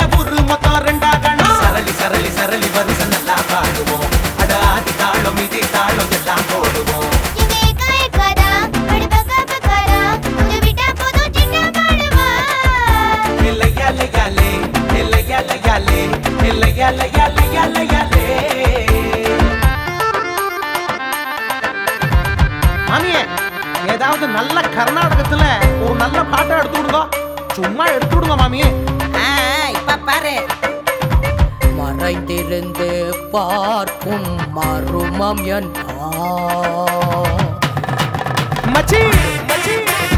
ஊரு மொத்தம் ரெண்டாகணும். சரளி சரளி சரளி வரிசை நல்லா பாடுவோம். அட ஆதி தாளம் இது தாளம் எல்லாம் போடுவோம். மாமியே, ஏதாவது நல்ல கர்நாடகத்துல ஒரு நல்ல பாட்டை எடுத்து விடுங்க. சும்மா எடுத்து விடுங்க மாமியே. இப்ப பாரு. மறைந்திருந்து பார்க்கும் மருமம் என்ன மச்சி மச்சி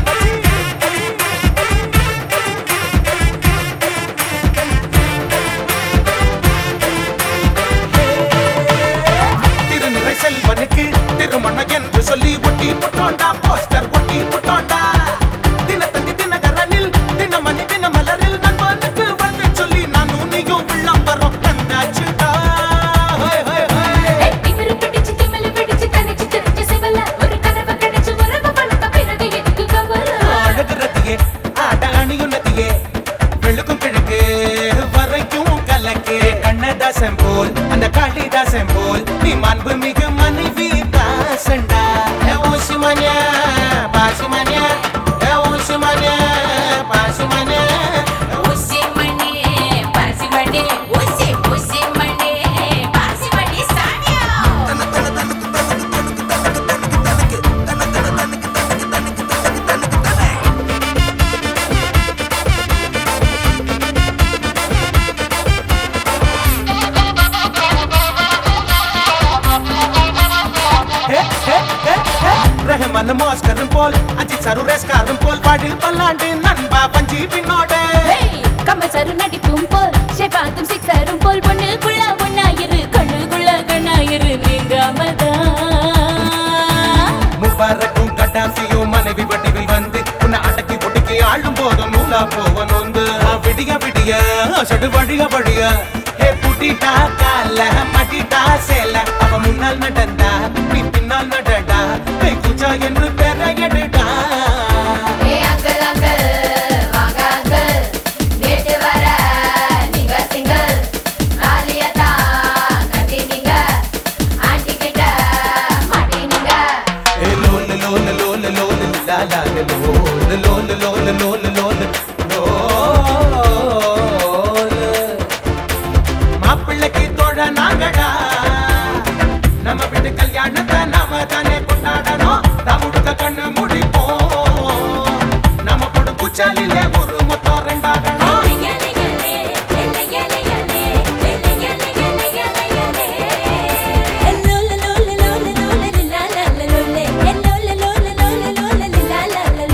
திருநிறை செல்வனுக்கு திருமணம் என்று சொல்லி ஒட்டி போட்டோண்டா. போஸ்டர் ஒட்டி போட்டோண்டா. தினத்தந்தி தினகரனில் தினமணி தினமலரில் நண்பனுக்கு வந்து சொல்லி நானும் நீயும் விளம்பரம் தந்தாச்சுடா. அழகுறதியே ஆட அணியுள்ளதியே வெளுக்கும் கிழக்கு வரைக்கும் கலக்கு. கண்ணதாசன் போல் அந்த காளிதாசன் போல் நீ மாண்பு மிகு மனைவி தாசண்டா. ஊசுமனியா பாசுமனியா ஊசுமனியா பாசுமனியா ரஹ்மான் மாஸ்கரும் போல் அஜித் சரு ரேஸ்காரும் போல் பாடில் பல்லாண்டு நண்பா பஞ்சி பின்னோட. கமசரு நடிப்பும் போல் ஷெபாத்தும் சிக்ஸரும் போல் பொண்ணுக்குள்ள ஒன்னாயிரு கண்ணுக்குள்ள கண்ணாயிரு நீங்காமதான். முபாரக்கும் கட்டாசியும் மனைவி வடிவில் வந்து உன்னை அடக்கி ஒடுக்கி ஆளும் போதும் நூலா போவன் வந்து. விடிய விடிய சடு வழிய வழிய புட்டிட்டா கால மட்டிட்டா சேல. அவ முன்னால் நடந்தா நீ பின்னால் நடடா. கை கூச்சா என்று பெற எடுடா. மாப்பிள்ளைக்கு தோழ நாங்கடா. நம்ம வீட்டு கல்யாணத்தை நாம தானே கொண்டாடணும். தமுடுக்க கண்ணு முடிப்போம். நம்ம போடு பூச்சாலில ஒரு மொத்தம் ரெண்டாகணும்.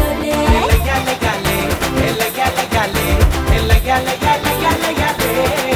Yale, yale, yale, yale, yale, yale, yale, yale, yale.